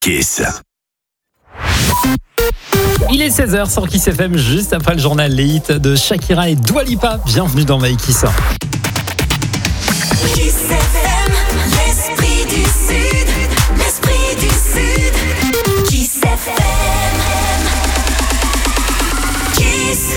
Kiss. Il est 16h sur Kiss FM, juste après le journal, les hits de Shakira et Dua Lipa. Bienvenue dans My Kiss. Kiss FM, l'esprit du Sud, l'esprit du Sud. Kiss FM, Kiss.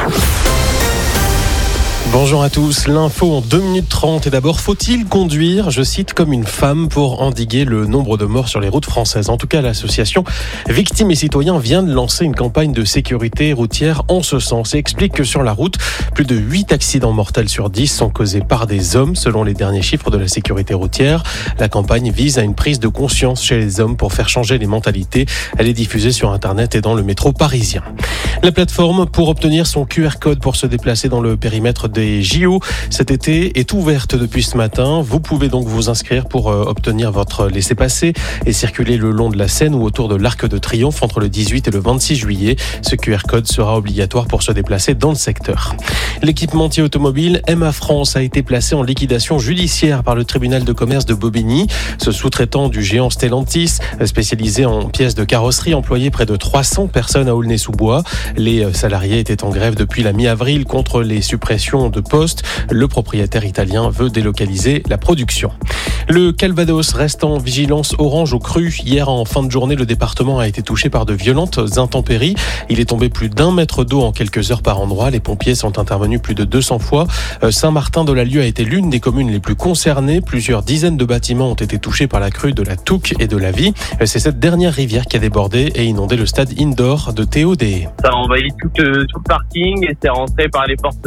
Bonjour à tous, l'info en 2 minutes 30 et d'abord, faut-il conduire, je cite, comme une femme pour endiguer le nombre de morts sur les routes françaises? En tout cas, l'association Victimes et Citoyens vient de lancer une campagne de sécurité routière en ce sens et explique que sur la route, plus de 8 accidents mortels sur 10 sont causés par des hommes selon les derniers chiffres de la sécurité routière. La campagne vise à une prise de conscience chez les hommes pour faire changer les mentalités. Elle est diffusée sur Internet et dans le métro parisien. La plateforme pour obtenir son QR code pour se déplacer dans le périmètre des JO cet été est ouverte depuis ce matin. Vous pouvez donc vous inscrire pour obtenir votre laissez-passer et circuler le long de la Seine ou autour de l'Arc de Triomphe entre le 18 et le 26 juillet. Ce QR code sera obligatoire pour se déplacer dans le secteur. L'équipementier automobile MA France a été placé en liquidation judiciaire par le tribunal de commerce de Bobigny. Ce sous-traitant du géant Stellantis, spécialisé en pièces de carrosserie, employait près de 300 personnes à Aulnay-sous-Bois. Les salariés étaient en grève depuis la mi-avril contre les suppressions de postes. Le propriétaire italien veut délocaliser la production. Le Calvados reste en vigilance orange au cru. Hier, en fin de journée, le département a été touché par de violentes intempéries. Il est tombé plus d'1 mètre d'eau en quelques heures par endroit. Les pompiers sont intervenus plus de 200 fois. Saint-Martin-de-la-Lieue a été l'une des communes les plus concernées. Plusieurs dizaines de bâtiments ont été touchés par la crue de la Touques et de la Vie. C'est cette dernière rivière qui a débordé et inondé le stade indoor de Théodée. Ça a envahi tout le parking et c'est rentré par les portes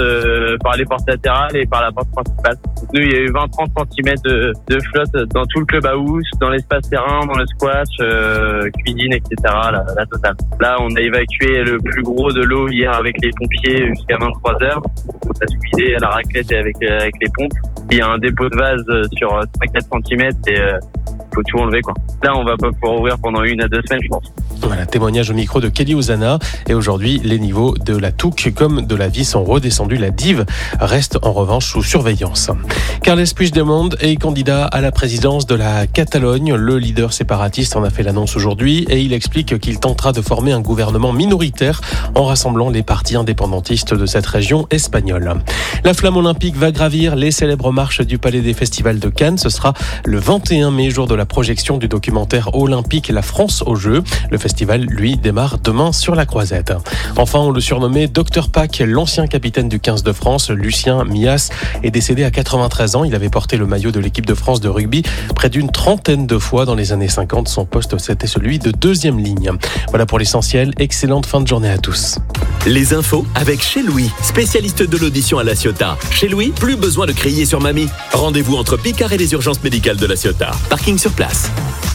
latérales et par la porte principale. Nous, il y a eu 20-30 cm de flotte dans tout le clubhouse, dans l'espace terrain, dans le squash, cuisine, etc. La totale. Là, on a évacué le plus gros de l'eau hier avec les pompiers jusqu'à 23h. On a suivi à la raclette et avec les pompes. Il y a un dépôt de vase sur 5-4 cm et faut tout enlever, quoi. Là, on va pas pouvoir ouvrir pendant 1 à 2 semaines, je pense. Voilà, témoignage au micro de Kelly Ozana. Et aujourd'hui, les niveaux de la Touques comme de la Vie sont redescendus. La Dive reste en revanche sous surveillance. Carles Puigdemont est candidat à la présidence de la Catalogne. Le leader séparatiste en a fait l'annonce aujourd'hui et il explique qu'il tentera de former un gouvernement minoritaire en rassemblant les partis indépendantistes de cette région espagnole. La flamme olympique va gravir les célèbres marches du Palais des Festivals de Cannes. Ce sera le 21 mai, jour de la projection du documentaire olympique La France aux Jeux. Le festival, lui, démarre demain sur la Croisette. Enfin, on le surnommait Dr Pack, l'ancien capitaine du 15 de France, Lucien Mias, est décédé à 93 ans. Il avait porté le maillot de l'équipe de France de rugby près d'une trentaine de fois dans les années 50. Son poste, c'était celui de 2e ligne. Voilà pour l'essentiel. Excellente fin de journée à tous. Les infos avec Chez Louis, spécialiste de l'audition à La Ciotat. Chez Louis, plus besoin de crier sur mamie. Rendez-vous entre Picard et les urgences médicales de La Ciotat. Parking sur place.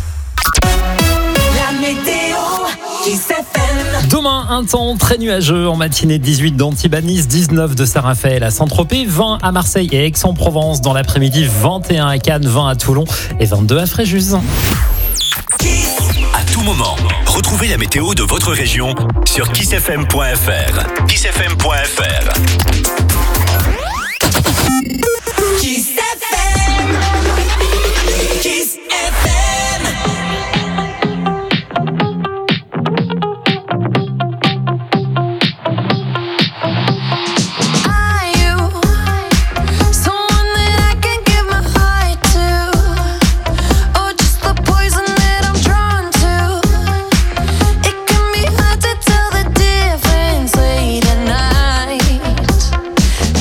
La météo, Kiss FM. Demain, un temps très nuageux en matinée, 18 d'Antibes, 19 de Saint-Raphaël à Saint-Tropez, 20 à Marseille et Aix-en-Provence. Dans l'après-midi, 21 à Cannes, 20 à Toulon et 22 à Fréjus. À tout moment, retrouvez la météo de votre région sur kissfm.fr. kissfm.fr. Kiss FM. Kiss FM. Are you someone that I can give my heart to, or just the poison that I'm drawn to? It can be hard to tell the difference late at night.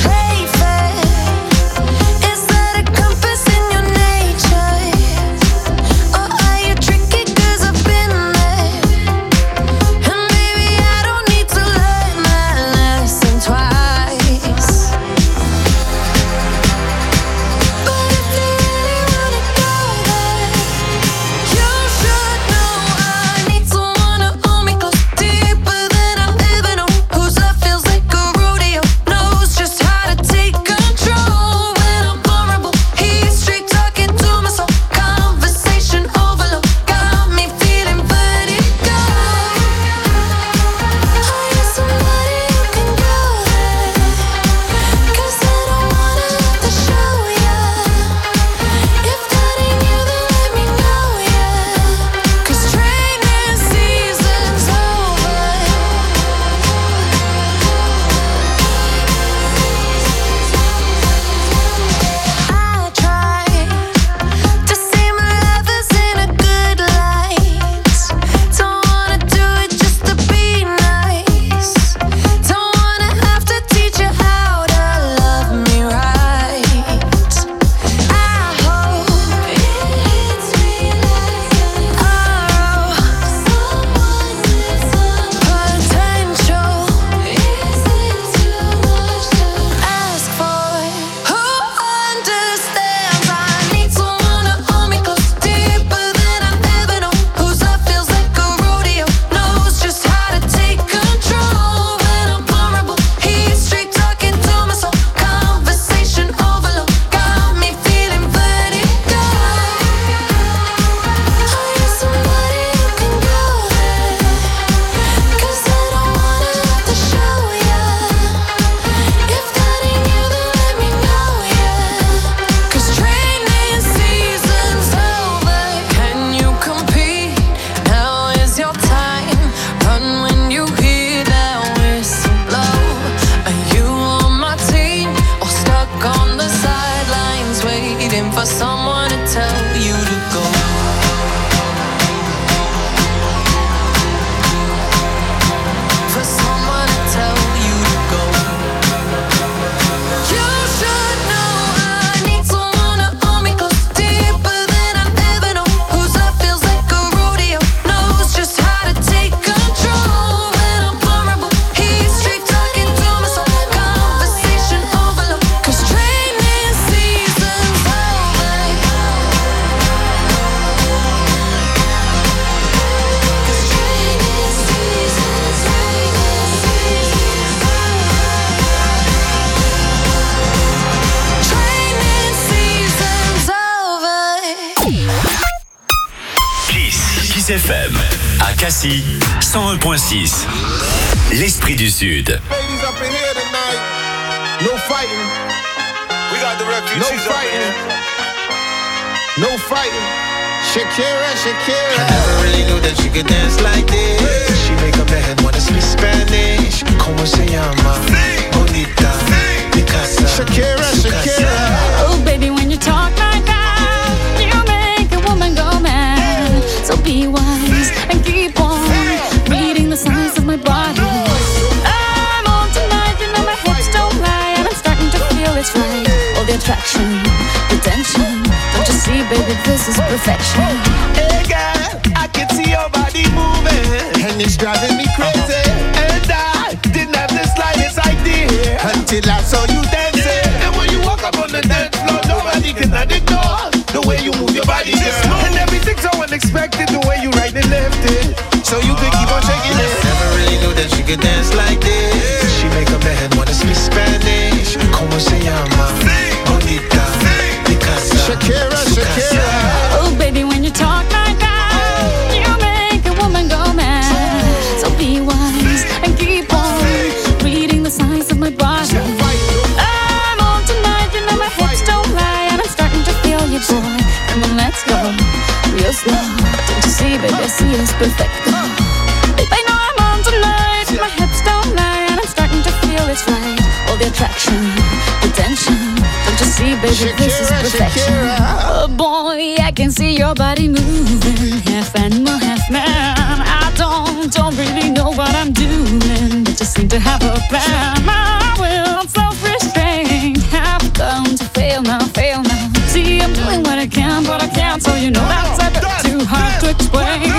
Kiss FM. À Cassis, 101.6. L'Esprit du Sud. Ladies up in here tonight. No fighting. We got the refugees. No fighting. No fighting. Shakira, Shakira. I never really knew that she could dance like this. She make a man wanna speak Spanish. Como se llama? Bonita. Picasa. Shakira, Shakira. Oh, baby, when you talk like that, you make a woman go mad. So be wise and keep on reading the signs of my body. I'm on tonight, you know my hips don't lie, and I'm starting to feel it's right. All the attraction, the tension. Don't you see, baby, this is perfection. Hey girl, I can see your body moving, And it's driving me crazy. and I didn't have the slightest idea Until I saw you dancing. And when you walk up on the dance floor, nobody can ignore the way you move your body, girl. And everything's so unexpected, the way you right and left it, so you could keep on shaking it. Never really knew that she could dance like this. She make a man wanna speak Spanish. Como se llama? Bonita. Picasa. Shakira, Shakira. Oh, baby, when you talk like that, you make a woman go mad. So be wise and keep on reading the signs of my body. I'm on tonight, you know my hips don't lie, and I'm starting to feel you, boy. Come on, let's go real slow. Don't you see, baby, I see it's perfect. Babe, I know I'm on tonight, my hips don't lie, and I'm starting to feel it's right. All the attraction, the tension. Don't you see, baby, this is perfection. Oh boy, I can see your body moving, half animal, half man. I don't really know what I'm doing, but just seem to have a plan. My will, self-restraint, have come to fail now, fail now. See, I'm doing what I can, but I can't, so you know that's a bit too hard to explain.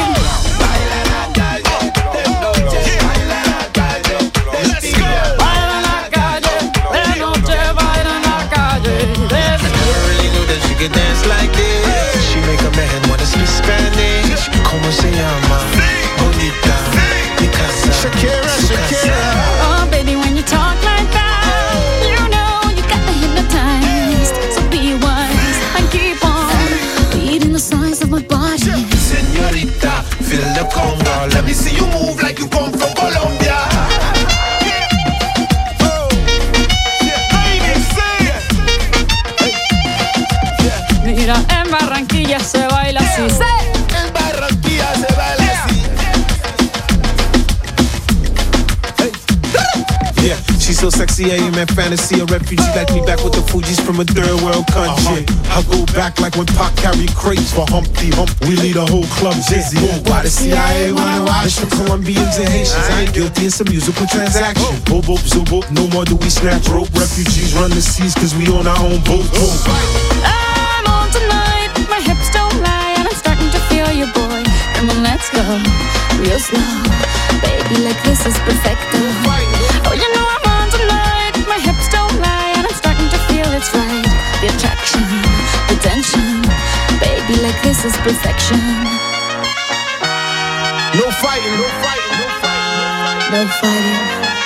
Could dance like this. She make a man wanna speak Spanish. Como se llama? Bonita. Picasa. Shakira, Shakira. Oh, baby, when you talk like that, you know you got me hypnotized. So be wise and keep on reading the signs of my body. Señorita, feel the conga. Let me see you move like you come from Colombia. Mira, en Barranquilla se baila así. En Barranquilla se baila así. Yeah, she's so sexy, I am in fantasy. A refugee like me back with the Fugees from a third world country. I go back like when Pac carried crates for Humpty Hump. We lead a whole club dizzy. Why the CIA wanna watch the Colombians and Haitians? I ain't guilty, it's a musical transaction. Boop, boop, zoop, boop, no more do we snatch rope. Refugees run the seas cause we on our own boat. I'm on tonight, my hips don't lie, and I'm starting to feel you, boy. Come on, let's go real slow. Baby, like this is perfecto. Oh, you know I'm on tonight, my hips don't lie, and I'm starting to feel it's right. The attraction, the tension. Baby, like this is perfection. No fighting, no fighting, no fighting. No fighting.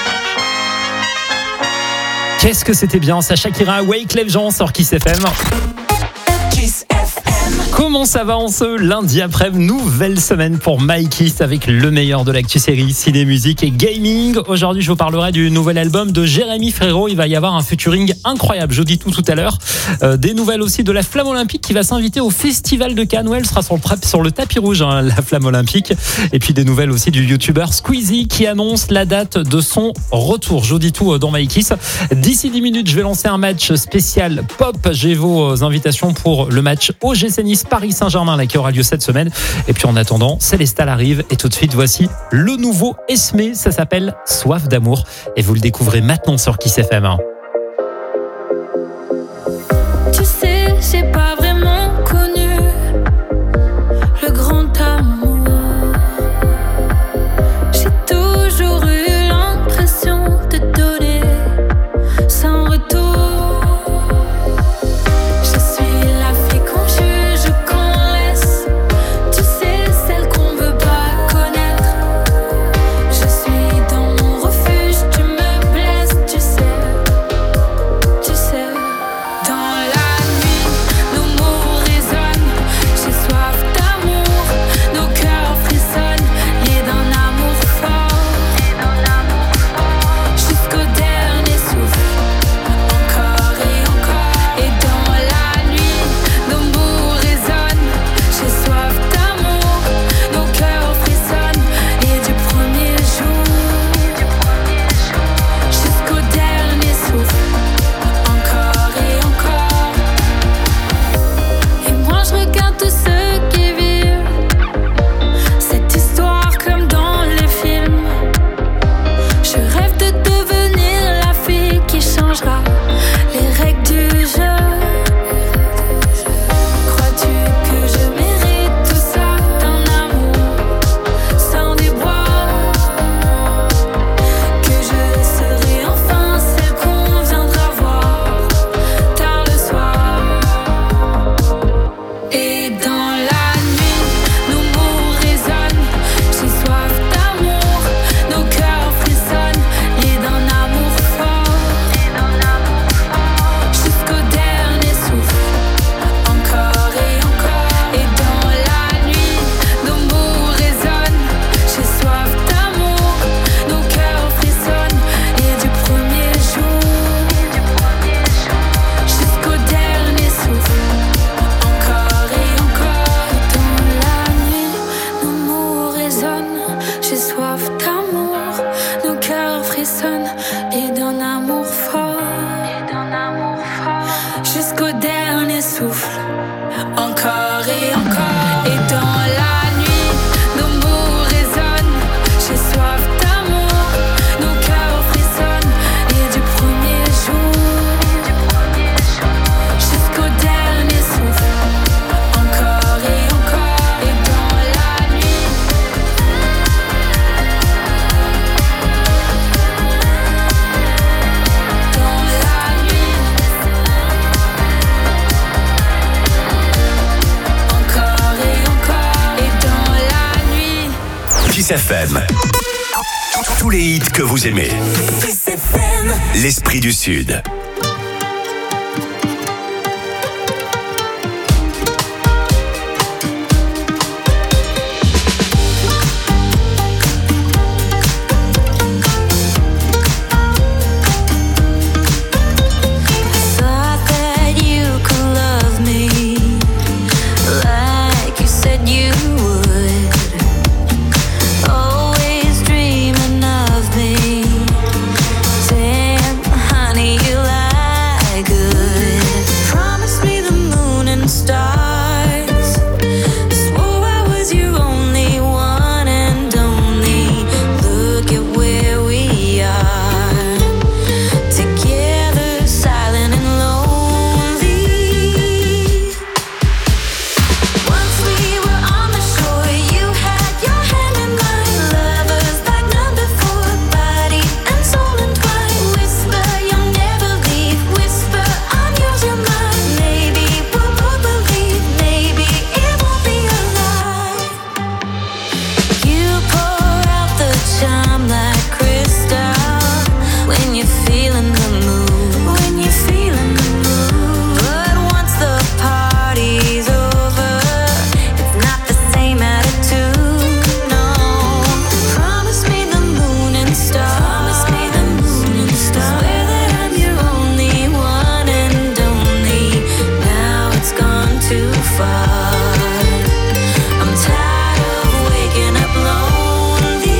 Qu'est-ce que c'était bien, ça Shakira, Wyclef Jean sur Kiss FM. Kiss FM. Comment ça va en ce lundi après-midi? Nouvelle semaine pour My Kiss avec le meilleur de l'actu série, ciné, musique et gaming. Aujourd'hui, je vous parlerai du nouvel album de Jérémy Frérot. Il va y avoir un featuring incroyable, je dis tout à l'heure. Des nouvelles aussi de la Flamme Olympique qui va s'inviter au Festival de Cannes. Elle sera sur le tapis rouge, hein, la Flamme Olympique. Et puis des nouvelles aussi du youtubeur Squeezie qui annonce la date de son retour. Je vous dis tout dans My Kiss. D'ici 10 minutes, je vais lancer un match spécial pop. J'ai vos invitations pour le match OGC Nice Paris Saint-Germain là, qui aura lieu cette semaine. Et puis en attendant, Célestal arrive et tout de suite voici le nouveau Esmé, ça s'appelle Soif d'amour et vous le découvrez maintenant sur Kiss FM. Tu sais, j'ai pas vraiment connu le grand amour. J'ai toujours eu l'impression de donner sans retour. Je suis la fille qu'on juge, qu'on laisse. Tu sais, celle qu'on veut pas connaître. Je suis dans mon refuge, tu me blesses, tu sais. soif d'amour, nos cœurs frissonnent et d'un amour fort, jusqu'au dernier souffle, encore et encore. Et dans la nuit, nos mots résonnent, j'ai soif d'amour, nos cœurs frissonnent et du premier jour, jusqu'au dernier souffle, encore et encore. Et dans la nuit, encore et encore. Et dans la nuit, Kiss FM. Tous les hits que vous aimez. L'Esprit du Sud. thought that you could love me like you said you would. Always dreaming of me. Damn, honey, you lie good. Promise me the moon and stars. Swore I was your only one and only. Look at where we are. Together, silent and lonely. Once we were on the shore, you had your hand in mine. Lovers like none before, body and soul entwined. Whisper, you'll never leave. Whisper, I'm yours, you're mine. Maybe we'll both believe. Maybe it won't be a lie. You pour out the charm like crystal when you're feeling the mood. When you're feeling the mood. But once the party's over, it's not the same attitude. No. Promise me the moon and stars. Promise me the moon and stars. Swear that I'm your only one and only. Now it's gone too far. I'm tired of waking up lonely.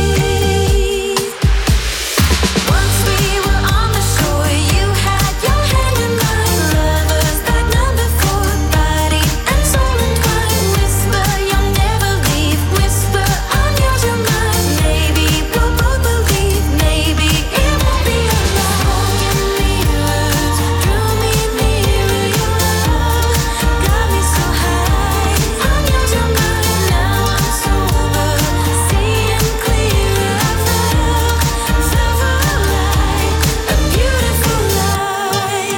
Once we were on the shore, you had your hand in mine. Lovers like none before, body and soul entwined. Whisper, you'll never leave. Whisper, I'm yours, you're mine. Maybe we'll both believe. Maybe it won't be a lie. Mirrors drew me nearer. Your love got me so high. I'm yours, you're mine. Now I'm sober, seeing clearer. I fell for a lie, a beautiful lie.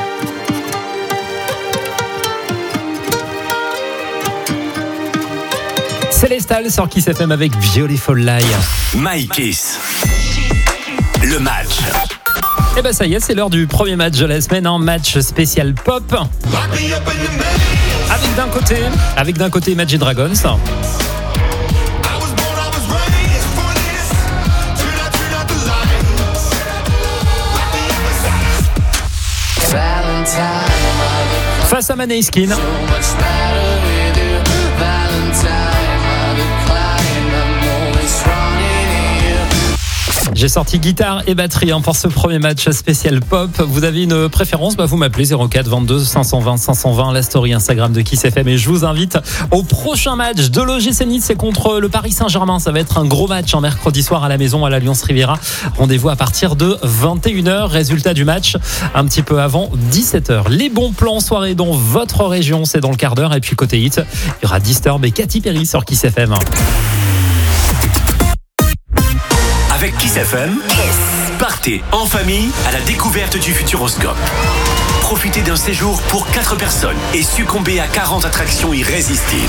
Célestal sur Kiss FM avec Beautiful Lie. My Kiss. Le match. Et ben ça y est, c'est l'heure du premier match de la semaine, un match spécial pop. Avec d'un côté Imagine Dragons. Face à Maneskin. J'ai sorti guitare et batterie pour ce premier match spécial pop. Vous avez une préférence, vous m'appelez 04 22 520 520, la story Instagram de Kiss FM. Et je vous invite au prochain match de l'OGC Nice, c'est contre le Paris Saint-Germain. Ça va être un gros match en mercredi soir à la maison à l'Alliance Riviera. Rendez-vous à partir de 21h. Résultat du match un petit peu avant 17h. Les bons plans soirée dans votre région, c'est dans le quart d'heure. Et puis côté hit, il y aura Disturb et Katy Perry sur Kiss FM. Avec Kiss FM, partez en famille à la découverte du Futuroscope. Profitez d'un séjour pour 4 personnes et succombez à 40 attractions irrésistibles.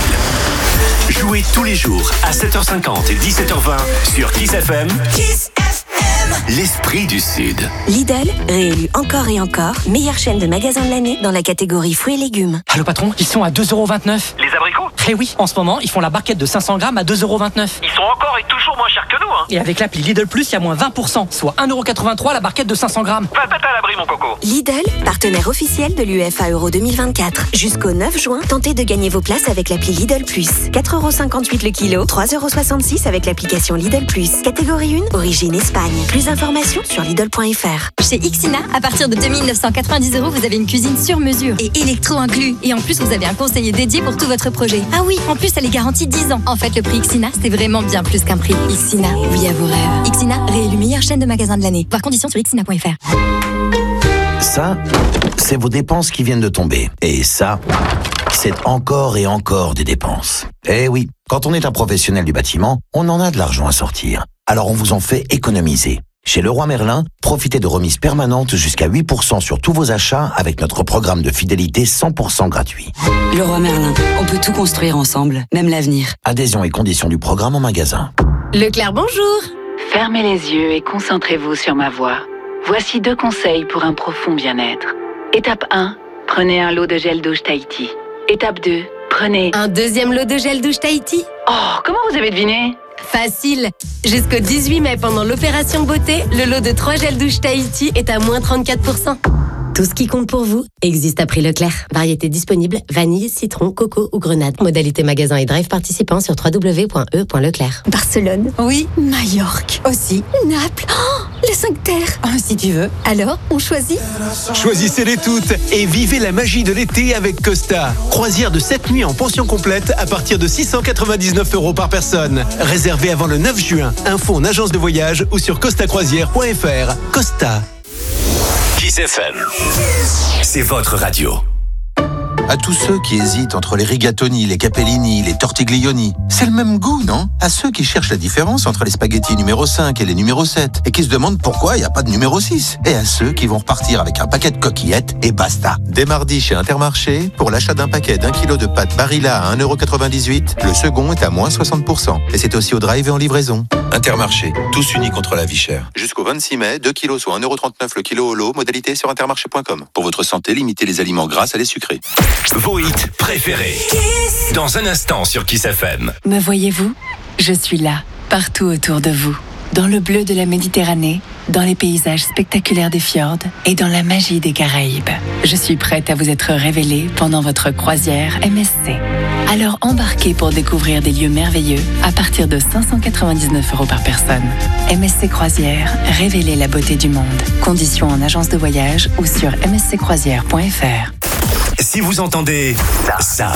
Jouez tous les jours à 7h50 et 17h20 sur Kiss FM. Kiss FM. l'esprit du Sud. Lidl, réélu encore et encore, meilleure chaîne de magasins de l'année dans la catégorie fruits et légumes. Allô patron, ils sont à 2,29 €. Les abricots ? Eh oui, en ce moment, ils font la barquette de 500 grammes à 2,29 €. Ils sont encore et toujours moins chers que nous, hein. Et avec l'appli Lidl Plus, il y a moins 20%, soit 1,83 € la barquette de 500 grammes. Va te mettre à l'abri, mon coco. Lidl, partenaire officiel de l'UEFA Euro 2024. Jusqu'au 9 juin, tentez de gagner vos places avec l'appli Lidl Plus. 4,58 € le kilo, 3,66 € avec l'application Lidl Plus. Catégorie 1, origine Espagne. Plus d'informations sur Lidl.fr. Chez Xina, à partir de 2 990 €, vous avez une cuisine sur mesure et électro inclus. Et en plus, vous avez un conseiller dédié pour tout votre projet. Ah oui, en plus, elle est garantie 10 ans. En fait, le prix Xina, c'est vraiment bien plus qu'un prix. Xina, oui à vos rêves. Xina, réélu meilleure chaîne de magasins de l'année. Voir conditions sur xina.fr. Ça, c'est vos dépenses qui viennent de tomber. Et ça, c'est encore et encore des dépenses. Eh oui, quand on est un professionnel du bâtiment, on en a de l'argent à sortir. Alors on vous en fait économiser. Chez Leroy Merlin, profitez de remises permanentes jusqu'à 8% sur tous vos achats avec notre programme de fidélité 100% gratuit. Leroy Merlin, on peut tout construire ensemble, même l'avenir. Adhésion et conditions du programme en magasin. Leclerc, bonjour. Fermez les yeux et concentrez-vous sur ma voix. Voici 2 conseils pour un profond bien-être. Étape 1, prenez un lot de gel douche Tahiti. Étape 2, prenez... Un deuxième lot de gel douche Tahiti. Oh, comment vous avez deviné ? Facile. Jusqu'au 18 mai, pendant l'opération beauté, le lot de 3 gels douche Tahiti est à moins 34%. Tout ce qui compte pour vous existe à prix Leclerc. Variété disponible, vanille, citron, coco ou grenade. Modalité magasin et drive participant sur www.e.leclerc. Barcelone. Oui. Majorque. Aussi. Naples. Oh, les 5 terres. Oh, si tu veux. Alors, on choisit ? Choisissez-les toutes et vivez la magie de l'été avec Costa. Croisière de 7 nuits en pension complète à partir de 699 € par personne. Réservé avant le 9 juin. Info en agence de voyage ou sur costacroisière.fr. Costa. Kiss FM, c'est votre radio. À tous ceux qui hésitent entre les rigatoni, les capellini, les tortiglioni, c'est le même goût, non ? À ceux qui cherchent la différence entre les spaghettis numéro 5 et les numéro 7 et qui se demandent pourquoi il n'y a pas de numéro 6. Et à ceux qui vont repartir avec un paquet de coquillettes et basta. Dès mardi chez Intermarché, pour l'achat d'un paquet d'1 kg de pâtes Barilla à 1,98 €, le second est à moins 60%. Et c'est aussi au drive et en livraison. Intermarché, tous unis contre la vie chère. Jusqu'au 26 mai, 2 kilos soit 1,39 € le kilo au lot, modalité sur intermarché.com. Pour votre santé, limitez les aliments gras à les sucrés. Vos hits préférés. Kiss. Dans un instant sur Kiss FM. Me voyez-vous ? Je suis là, partout autour de vous. Dans le bleu de la Méditerranée, dans les paysages spectaculaires des fjords et dans la magie des Caraïbes. Je suis prête à vous être révélée pendant votre croisière MSC. Alors embarquez pour découvrir des lieux merveilleux à partir de 599 € par personne. MSC Croisière, révélez la beauté du monde. Conditions en agence de voyage ou sur msccroisière.fr. Si vous entendez ça.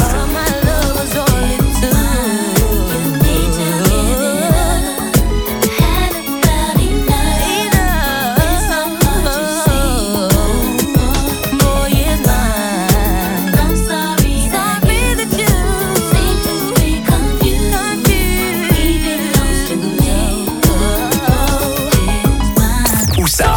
Ou ça.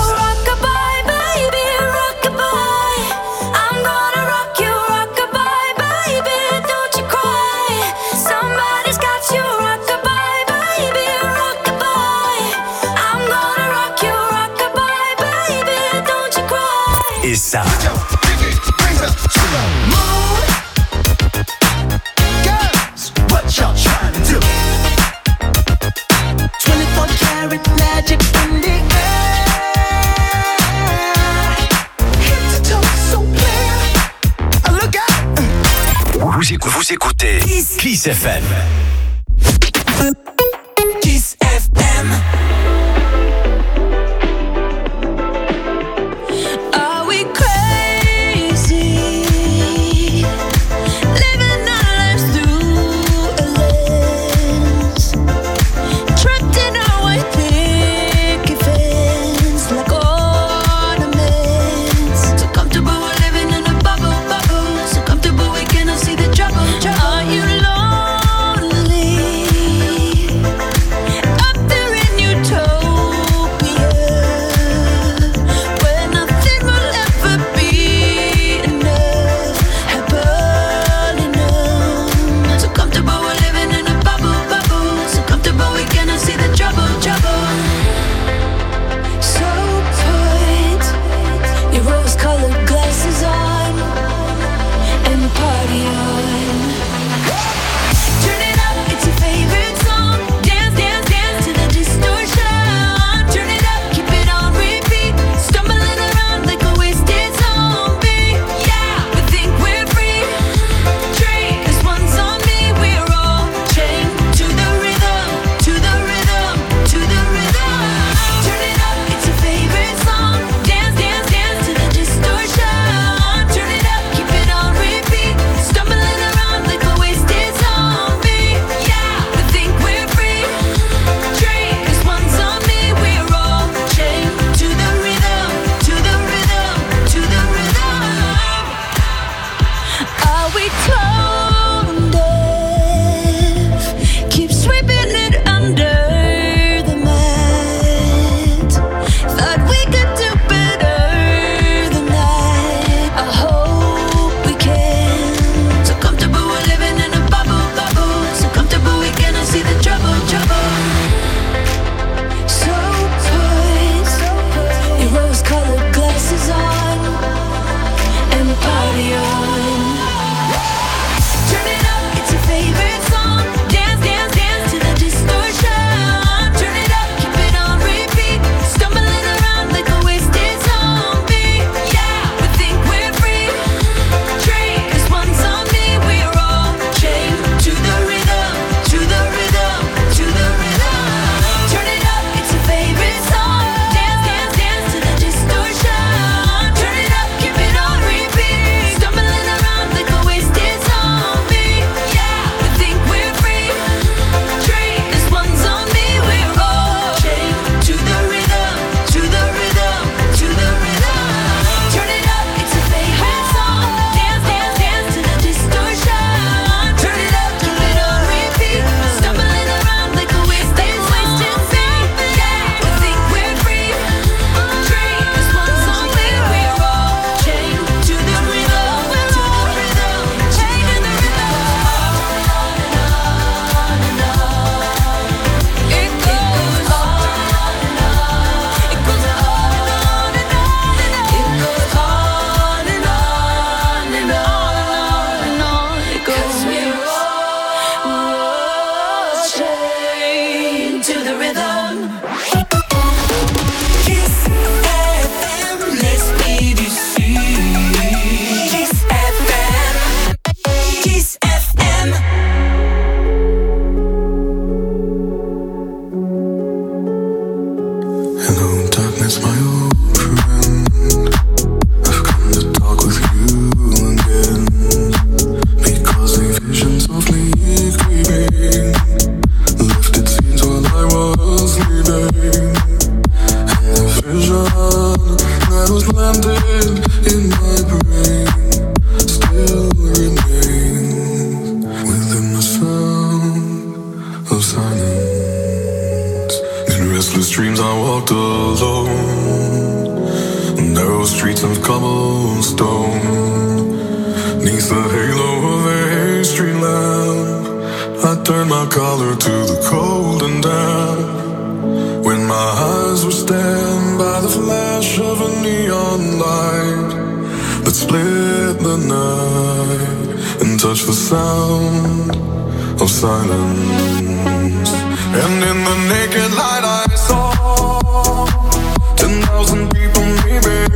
Et ça. Vous écoutez Kiss FM. Kiss FM. Are we crazy? Living our lives through a lens. Trapped in our white picket fence like ornaments. So comfortable we're living in a bubble. So comfortable we cannot see the trouble. Are you lonely? Up there in your Restless dreams I walked alone. Narrow streets of cobblestone. Neath the halo of a street lamp, I turned my collar to the cold and damp. When my eyes were stabbed by the flash of a neon light that split the night and touched the sound of silence. And in the naked light I saw 10,000 people maybe.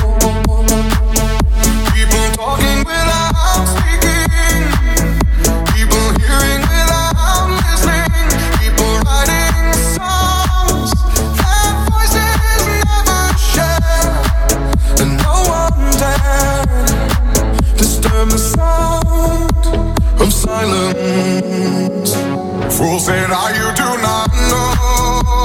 People talking without speaking. People hearing without listening. People writing songs that voices never share. And no one dared disturb the sound of silence. Fool said, you do not know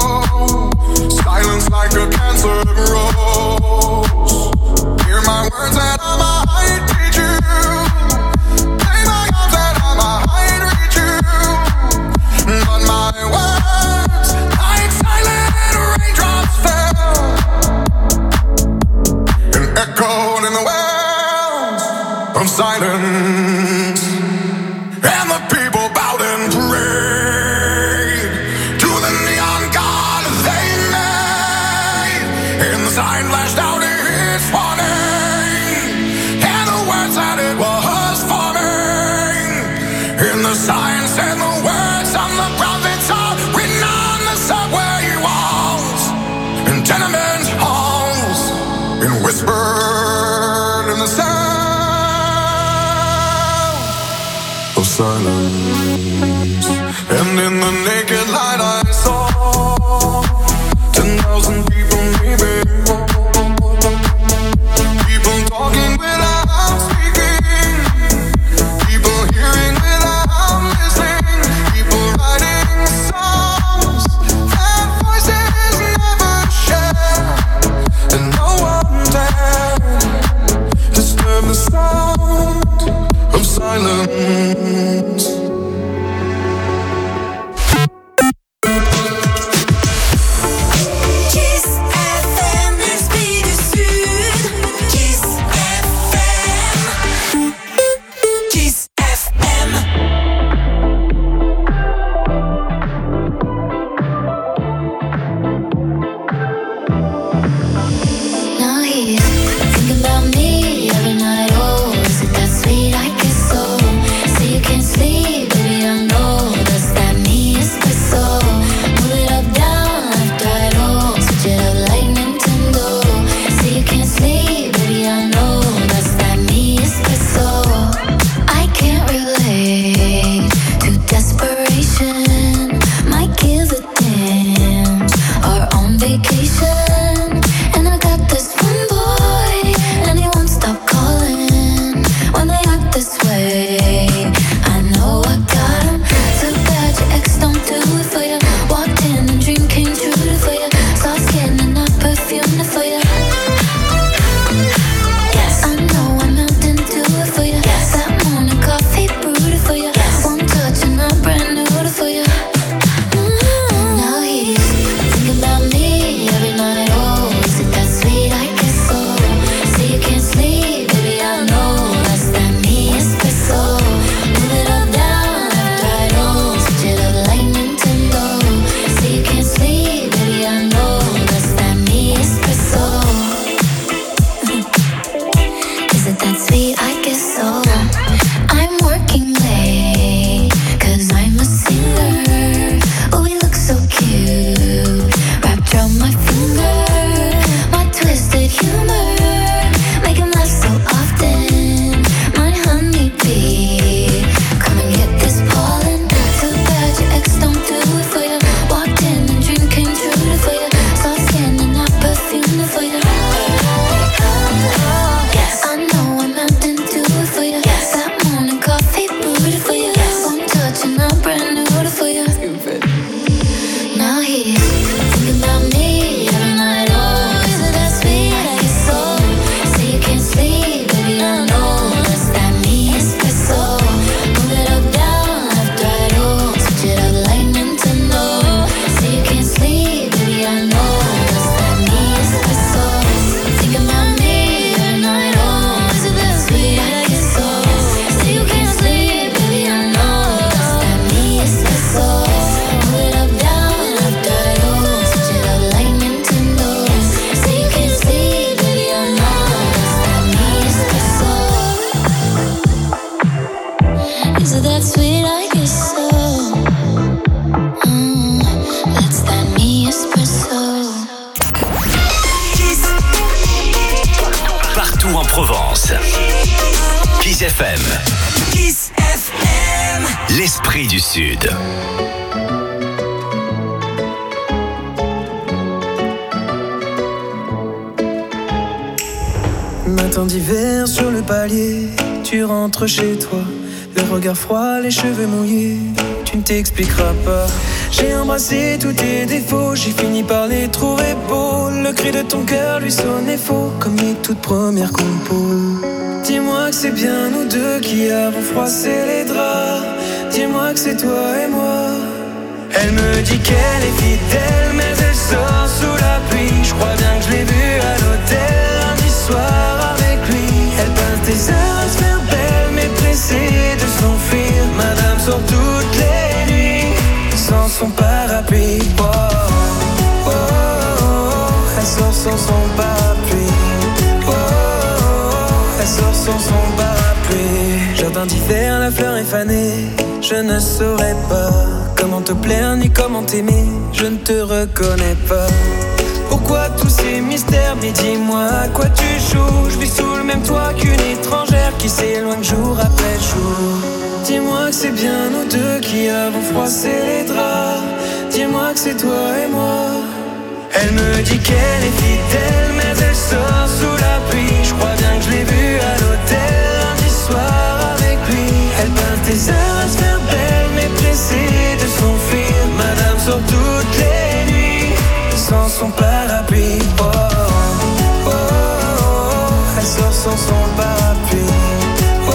Provence. Kiss FM. Kiss FM. L'esprit du Sud. Matin d'hiver sur le palier, tu rentres chez toi, le regard froid, les cheveux mouillés, tu ne t'expliqueras pas. J'ai embrassé tous tes défauts, j'ai fini par les trouver beaux. Le cri de ton cœur lui sonnait faux, comme les toutes premières compos. Dis-moi que c'est bien nous deux qui avons froissé les draps. Dis-moi que c'est toi et moi. Elle me dit qu'elle est fidèle, mais elle sort sous la pluie. Je crois bien que je l'ai vue à l'hôtel lundi soir avec lui. Elle passe des heures à se faire belle, mais pressée de s'enfuir. Madame sort toutes les nuits sans son parapluie. Oh, oh, oh, oh. Elle sort sans son parapluie. Oh, oh, oh. Elle sort sans son parapluie. Jardin d'hiver, la fleur est fanée. Je ne saurais pas comment te plaire ni comment t'aimer. Je ne te reconnais pas. Pourquoi tous ces mystères? Mais dis-moi à quoi tu joues. Je vis sous le même toit qu'une étrangère qui s'éloigne jour après jour. Dis-moi que c'est bien nous deux qui avons froissé les draps. Dis-moi que c'est toi et moi. Elle me dit qu'elle est fidèle, mais elle sort sous la pluie. Je crois bien que je l'ai vue à l'hôtel lundi soir avec lui. Elle passe des heures à se faire belle, mais pressée de s'enfuir. Madame sort toutes les nuits sans son parapluie. Oh, oh, oh, oh. Elle sort sans son parapluie. Oh, oh,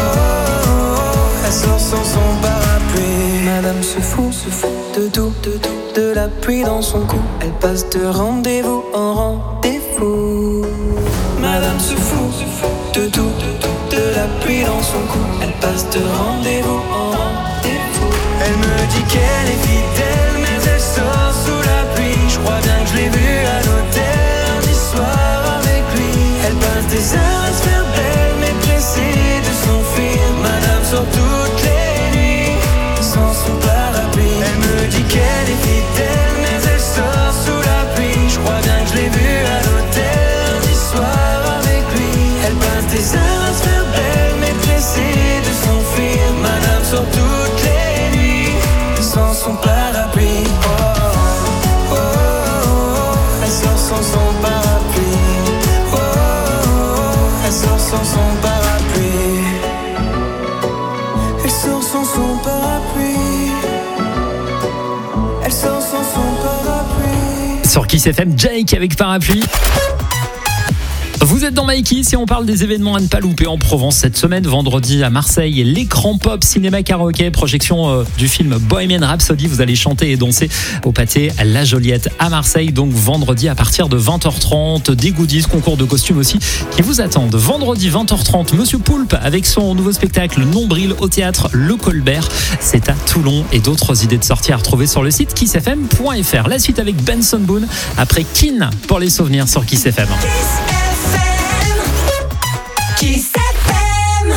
oh. Elle sort sans son parapluie. Madame se fout de tout, de la pluie dans son cou. Elle passe de rendez-vous en rendez-vous. Madame se fout de tout, de la pluie dans son cou. Elle passe de rendez-vous en rendez-vous. Elle me dit qu'elle est fidèle, mais elle sort sous la pluie. Je crois bien que je l'ai vue à l'hôtel lundi soir avec lui. Elle passe des heures à se faire belle, mais pressée de s'enfuir. Madame sort toutes les nuits sans son parapluie. Elle me dit qu'elle est fidèle, mais elle sort sous la pluie. Je crois bien que je l'ai vue à l'hôtel lundi soir avec lui. Elle passe des heures à se faire belle, mais pressée de s'enfuir. Madame sort toutes les nuits sans son parapluie. Oh, oh, oh, oh. Elle sort sans son parapluie. Oh, oh, oh. Elle sort sans son parapluie. Elle sort sans son parapluie. Elle sort sans son parapluie. Sur Kiss FM, Jake avec parapluie. Vous êtes dans Mikey, si on parle des événements à ne pas louper en Provence cette semaine, vendredi à Marseille, l'écran pop, cinéma karaoké, projection du film Bohemian Rhapsody. Vous allez chanter et danser au pâté à La Joliette à Marseille, donc vendredi à partir de 20h30. Des goodies, concours de costumes aussi qui vous attendent. Vendredi 20h30, Monsieur Poulpe avec son nouveau spectacle Nombril au théâtre Le Colbert. C'est à Toulon et d'autres idées de sortie à retrouver sur le site kissfm.fr. La suite avec Benson Boone après Kin pour les souvenirs sur Kiss FM. Kiss FM.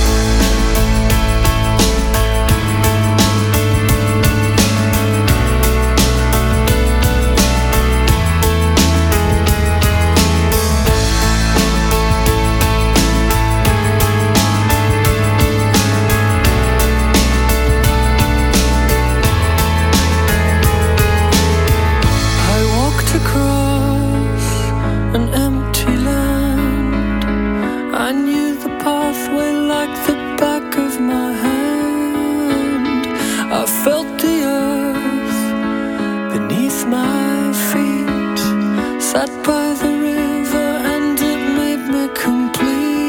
I walked across an empty land. I knew the pathway like the back of my hand. I felt the earth beneath my feet. Sat by the river and it made me complete.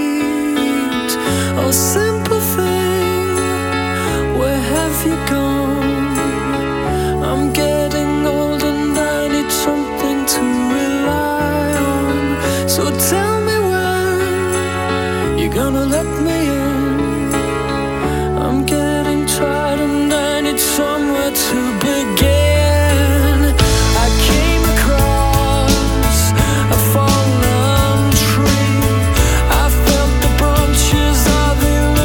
Oh, simple thing, where have you gone? I'm getting old and I need something to rely on. So tell me when you're gonna let me in. I'm getting tired and I need somewhere to begin. I came across a fallen tree. I felt the branches of it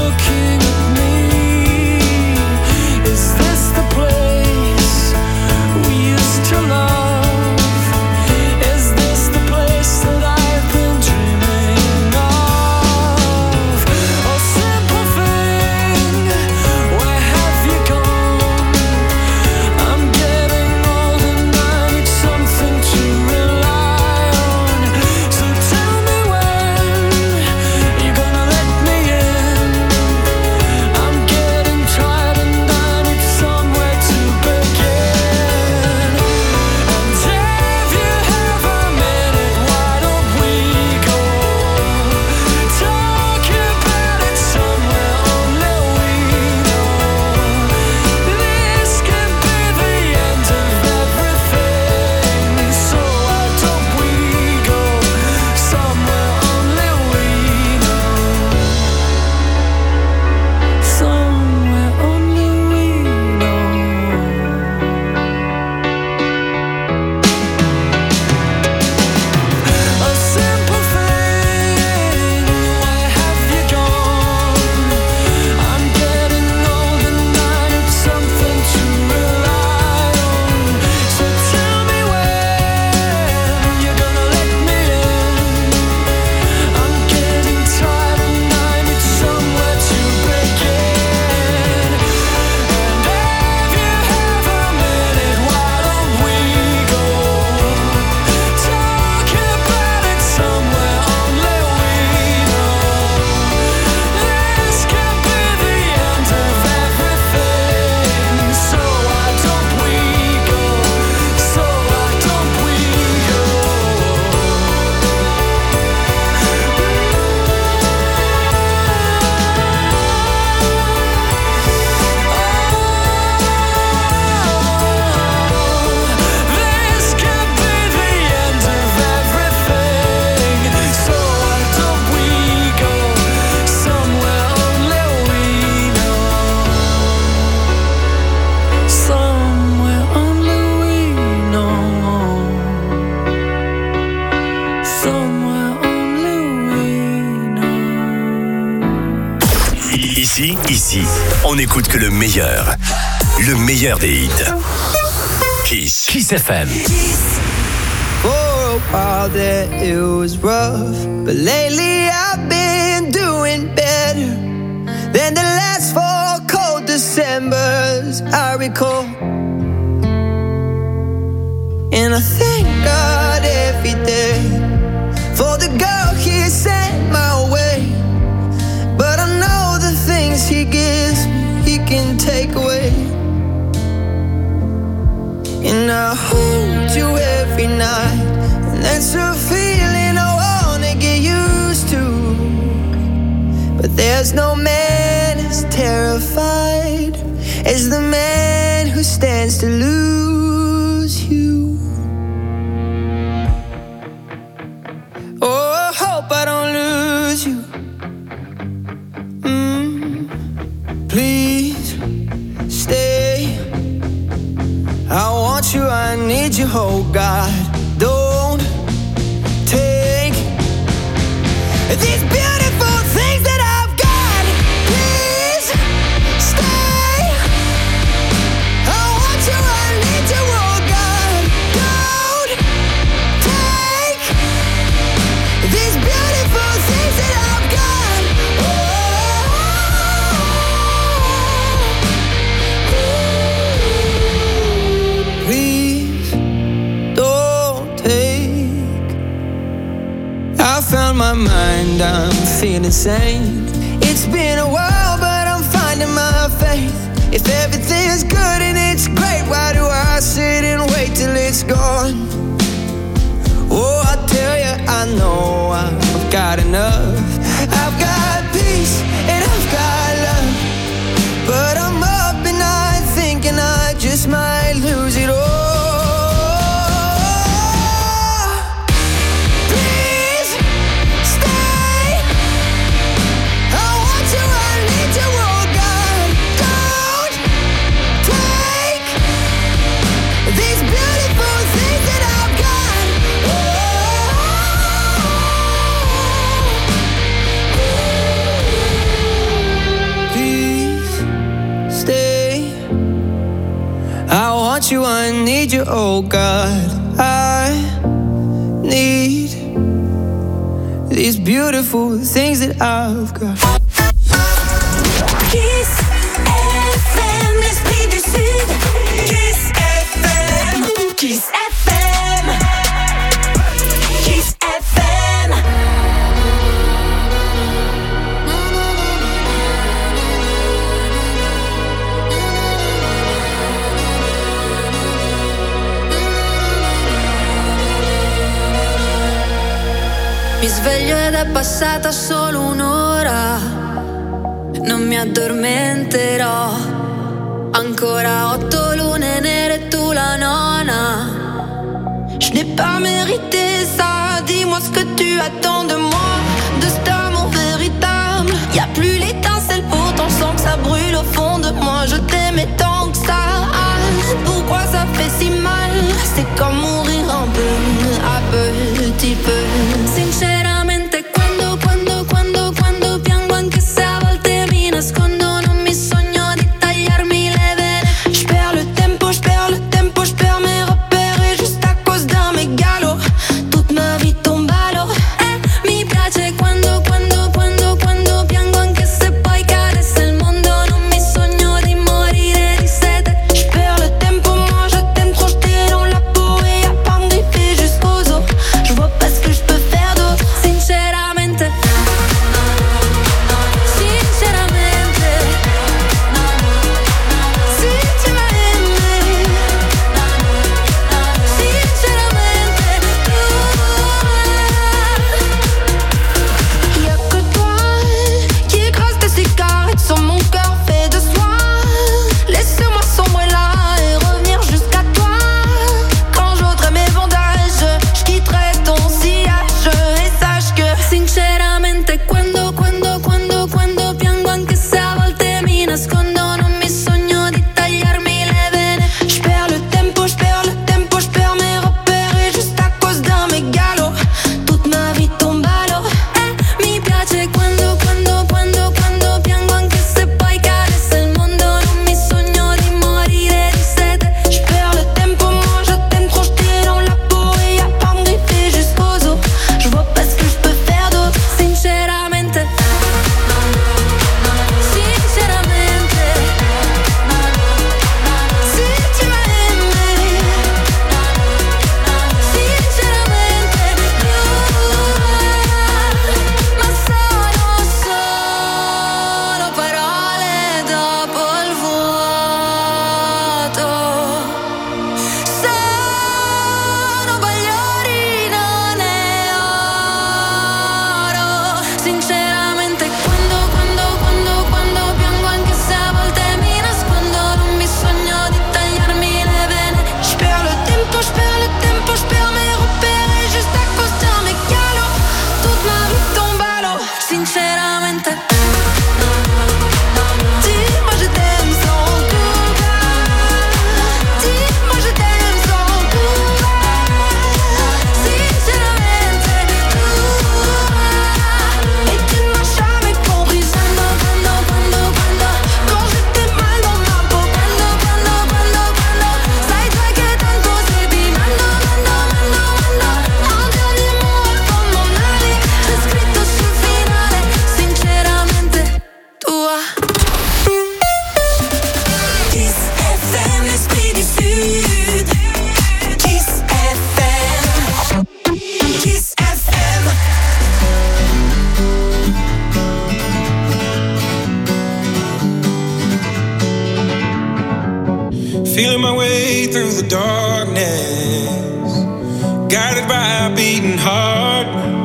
Ici, on n'écoute que le meilleur des hits. Kiss FM. For a while there it was rough, but lately I've been doing better than the last 4 cold Decembers I recall. And I thank God every day for the girl He sent my way. But I know the things He gives me, He can take away. And I hold you every night, and that's a feeling I wanna get used to. But there's no man as terrified as the man who stands to lose you. Oh, I hope I don't lose you. Please stay. I want you, I need you, oh God. Don't take these beautiful things that I've got. Please stay. I want you, I need you, oh God. Don't take these beautiful things that I've got. Please don't take. I found my mind, I'm feeling sane. It's been a while, but I'm finding my faith. If everything's good and it's great, why do I sit and wait till it's gone? Oh, I tell you, I know I've got enough. I've got peace and I've got love, but I'm up and I'm thinking I just might lose it all. Please stay. I want you, I need you, oh God. Don't take these beautiful things that I've got. Please stay. I want you, I need you, oh God. I need these beautiful things that I've got. Kiss FM, l'esprit du Sud. Kiss FM. Kiss FM. Kiss FM. Mi sveglio ed è passata solo un'ora, non mi addormenterò. Ancora 8 lune nere e tu la nona. Je n'ai pas mérité ça, dis-moi ce que tu attends de moi, de cet amour véritable. Y'a plus l'étincelle, pourtant je sens que ça brûle au fond de moi. Je t'aimais tant que ça, pourquoi ça fait si mal? C'est comme mourir un peu, à petit peu. Sinceramente quando piango, anche se a volte mi nascondo, non mi sogno di tagliarmi le vene. Je perds le tempo, je perds mes repères juste à cause d'un mégalo. Toute ma vie tombe à l'eau. Mi piace quando piango, anche se poi cadesse il mondo, non mi sogno di morire di sete. Je perds le tempo, moi je t'aime trop, je t'ai Feeling my way through the darkness, guided by a beating heart.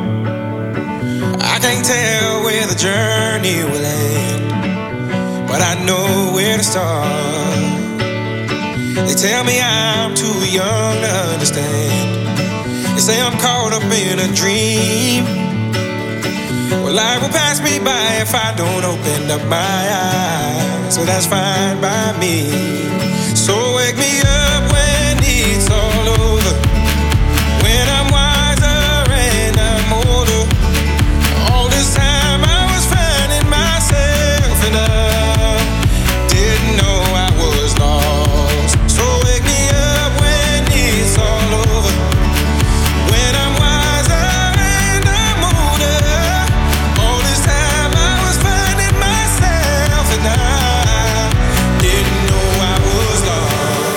I can't tell where the journey will end, but I know where to start. They tell me I'm too young to understand. They say I'm caught up in a dream. Well, life will pass me by if I don't open up my eyes. So that's fine by me. So wake me up when it's all over, when I'm wiser and I'm older. All this time I was finding myself and I didn't know I was lost. So wake me up when it's all over, when I'm wiser and I'm older. All this time I was finding myself and I didn't know I was lost.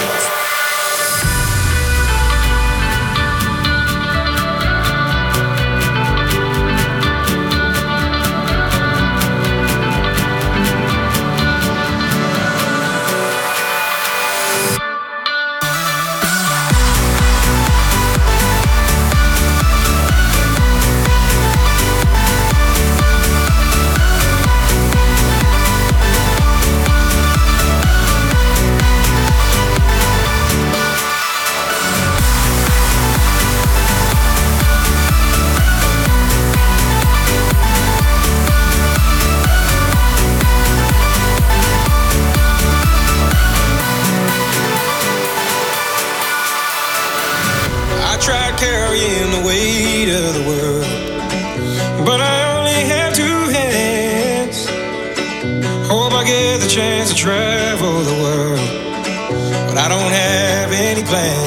I tried carrying the weight of the world, but I only have two hands. Hope I get the chance to travel the world, but I don't have any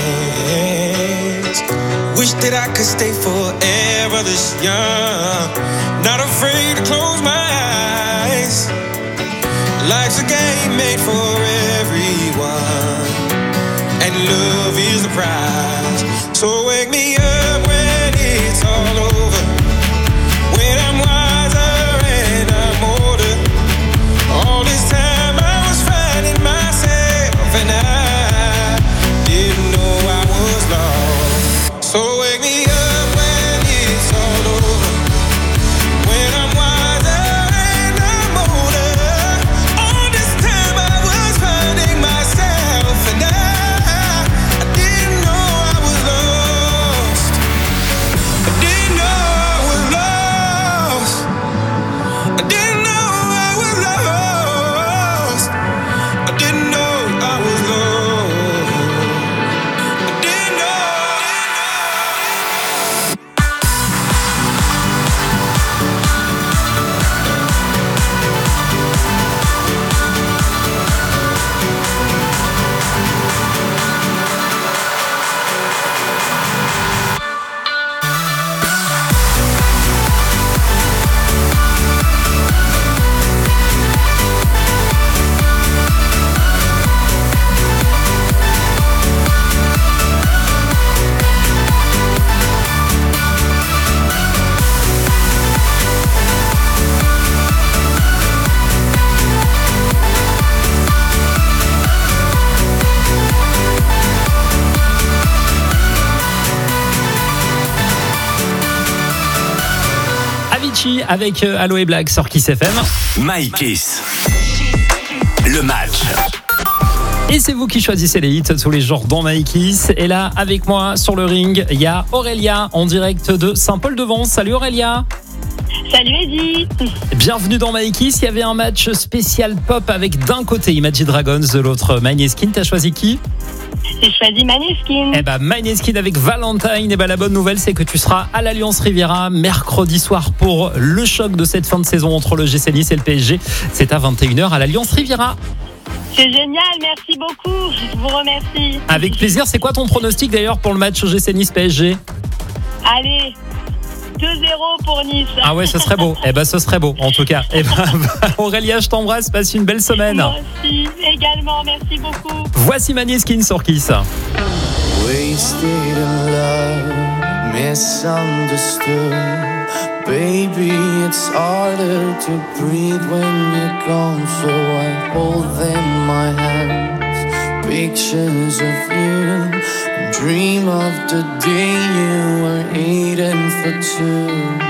plans. Wish that I could stay forever this young, not afraid to close my eyes. Life's a game made for everyone, and love is the prize. So wake me up when it's all over, when I'm wiser and I'm older. All this time I was finding myself and I didn't know I was lost. So wake me up when it's all over, when I'm wiser and I'm older. All this time I was finding myself and I didn't know I was lost. I didn't know I was lost. I didn't know I was lost. I didn't know I was lost. I didn't know. Avicii avec Aloe Black sur Kiss FM. My Kiss. Le match. Et c'est vous qui choisissez les hits tous les jours dans My Kiss. Et là, avec moi sur le ring, il y a Aurélia en direct de Saint-Paul-de-Vence. Salut Aurélia. Salut Eddie. Bienvenue dans My Kiss. Il y avait un match spécial pop avec d'un côté Imagine Dragons, de l'autre Maneskin. T'as choisi qui ? J'ai choisi Maneskin. Eh ben Maneskin avec Valentine. Et ben la bonne nouvelle, c'est que tu seras à l'Alliance Riviera mercredi soir pour le choc de cette fin de saison entre le GC Nice et le PSG. C'est à 21h à l'Alliance Riviera. C'est génial, merci beaucoup. Je vous remercie. Avec plaisir. C'est quoi ton pronostic d'ailleurs pour le match GC Nice PSG ? Allez, 2-0 pour Nice. Ah ouais, ce serait beau. Eh ben, ce serait beau, en tout cas. Eh ben, Aurélia, je t'embrasse. Passe une belle semaine. Moi aussi, également. Merci beaucoup. Voici Maneskin sur Kiss. Wasted in love, misunderstood. Baby, it's harder to breathe when you're gone. So I hold in my hands, pictures of you. Dream of the day you were eating for two.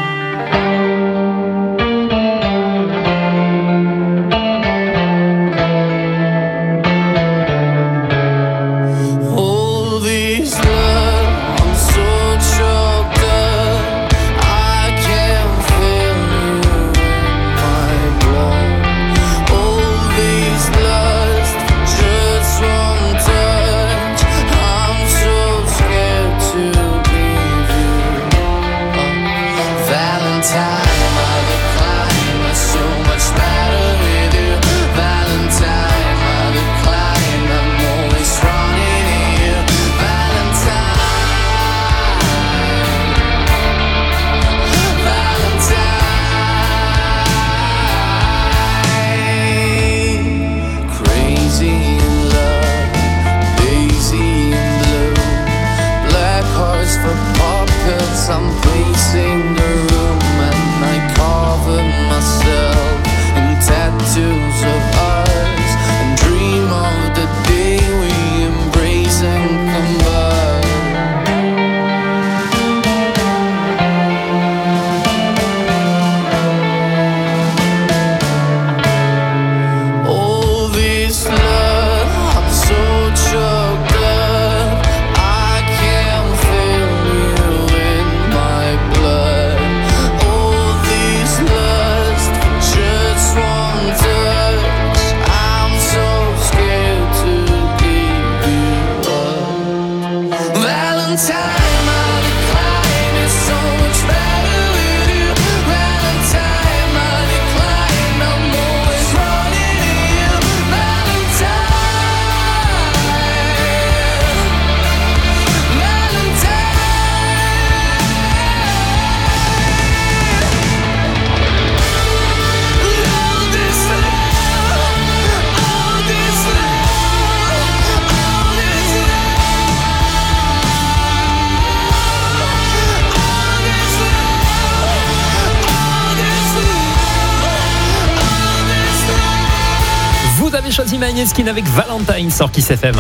Choisi Maneskin avec Valentine sur Kiss FM.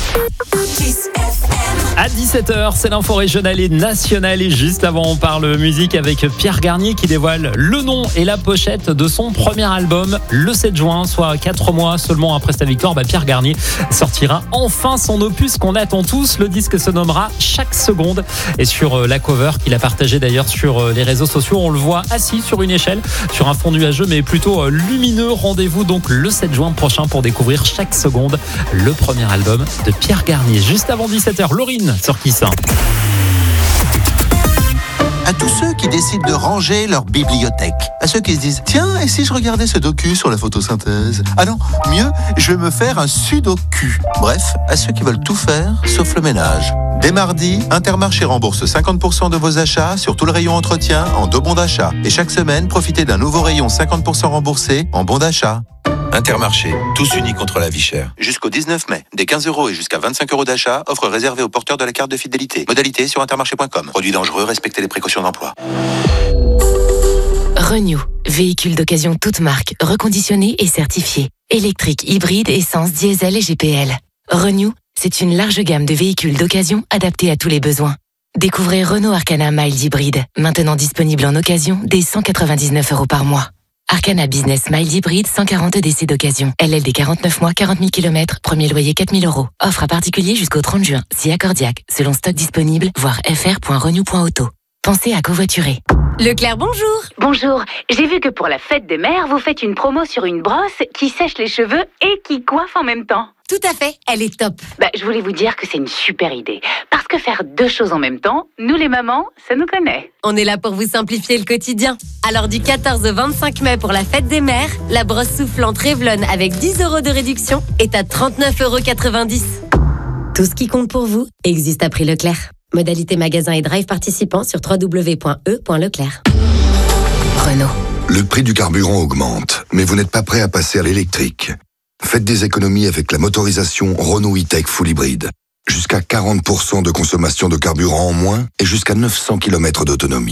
À 17h, c'est l'info régionale et nationale. Et juste avant, on parle musique avec Pierre Garnier qui dévoile le nom et la pochette de son premier album le 7 juin, soit 4 mois seulement après sa victoire. Pierre Garnier sortira enfin son opus qu'on attend tous. Le disque se nommera Chaque Seconde. Et sur la cover qu'il a partagée d'ailleurs sur les réseaux sociaux, on le voit assis sur une échelle, sur un fond nuageux mais plutôt lumineux. Rendez-vous donc le 7 juin prochain pour découvrir Chaque Seconde, le premier album de Pierre Garnier. Juste avant 17h, Laurine sur Kiss. À tous ceux qui décident de ranger leur bibliothèque. À ceux qui se disent, tiens, et si je regardais ce docu sur la photosynthèse? Ah non, mieux, je vais me faire un sudoku. Bref, à ceux qui veulent tout faire, sauf le ménage. Dès mardi, Intermarché rembourse 50% de vos achats sur tout le rayon entretien en 2 bons d'achat. Et chaque semaine, profitez d'un nouveau rayon 50% remboursé en bons d'achat. Intermarché, tous unis contre la vie chère. Jusqu'au 19 mai, des 15 € et jusqu'à 25 € d'achat, offre réservée aux porteurs de la carte de fidélité. Modalité sur intermarché.com. Produit dangereux, respectez les précautions d'emploi. Renew, véhicule d'occasion toute marque, reconditionné et certifié. Électrique, hybride, essence, diesel et GPL. Renew, c'est une large gamme de véhicules d'occasion adaptés à tous les besoins. Découvrez Renault Arcana Mild Hybride, maintenant disponible en occasion dès 199 € par mois. Arcana Business Mild Hybride, 140 DC d'occasion. LLD 49 mois, 40 000 km, premier loyer 4 000 €. Offre à particulier jusqu'au 30 juin, si accordiaque, selon stock disponible, voir fr.renew.auto. Pensez à covoiturer. Leclerc, bonjour. Bonjour. J'ai vu que pour la fête des mères, vous faites une promo sur une brosse qui sèche les cheveux et qui coiffe en même temps. Tout à fait, elle est top. Je voulais vous dire que c'est une super idée. Parce que faire 2 choses en même temps, nous les mamans, ça nous connaît. On est là pour vous simplifier le quotidien. Alors du 14 au 25 mai pour la fête des mères, la brosse soufflante Revlon avec 10 € de réduction est à 39,90 €. Tout ce qui compte pour vous existe à prix Leclerc. Modalité magasin et drive participants sur www.e.leclerc. Renault. Le prix du carburant augmente, mais vous n'êtes pas prêt à passer à l'électrique. Faites des économies avec la motorisation Renault E-Tech Full Hybride. Jusqu'à 40% de consommation de carburant en moins et jusqu'à 900 km d'autonomie.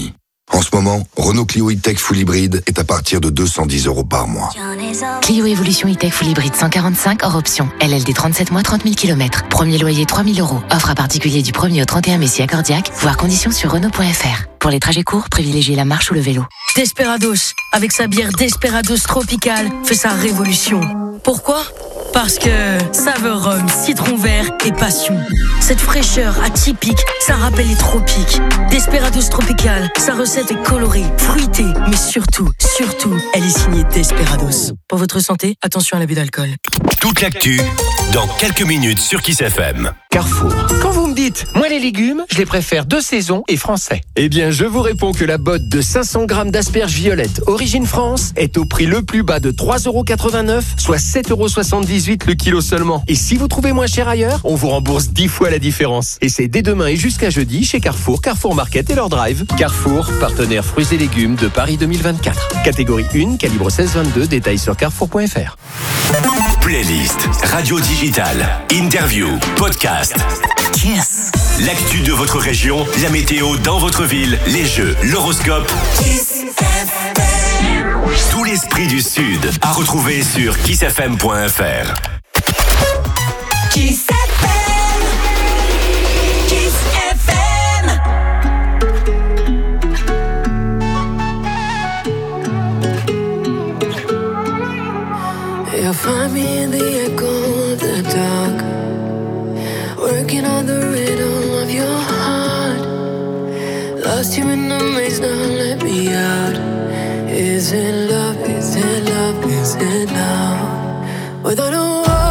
En ce moment, Renault Clio E-Tech Full Hybrid est à partir de 210 € par mois. Clio Evolution E-Tech Full Hybrid 145 hors option. LLD 37 mois, 30 000 km. Premier loyer 3 000 €. Offre à particulier du 1er au 31 mai si accordiaque. Voir conditions sur Renault.fr. Pour les trajets courts, privilégiez la marche ou le vélo. Desperados, avec sa bière Desperados Tropical, fait sa révolution. Pourquoi ? Parce que saveur rhum, citron vert et passion. Cette fraîcheur atypique, ça rappelle les tropiques. Desperados Tropical, sa recette est colorée, fruitée, mais surtout, elle est signée Desperados. Pour votre santé, attention à l'abus d'alcool. Toute l'actu, dans quelques minutes sur Kiss FM. Carrefour. Quand vous me dites, moi les légumes, je les préfère de saison et français. Eh bien, je vous réponds que la botte de 500 grammes d'asperges violettes Origine France est au prix le plus bas de 3,89 €, soit 7,78 € le kilo seulement. Et si vous trouvez moins cher ailleurs, on vous rembourse 10 fois la différence. Et c'est dès demain et jusqu'à jeudi chez Carrefour, Carrefour Market et leur drive. Carrefour, partenaire fruits et légumes de Paris 2024. Catégorie 1, calibre 16-22, détails sur carrefour.fr. Playlist, radio digitale, interview, podcast. Kiss. L'actu de votre région, la météo dans votre ville, les jeux, l'horoscope. Kiss FM. Tout l'esprit du Sud à retrouver sur kissfm.fr. Kiss FM. Kiss FM. You'll find me in the echo of the dark, working on the rhythm of your heart. Lost you in the maze, now let me out. Is it love, is it love, is it love? Without a word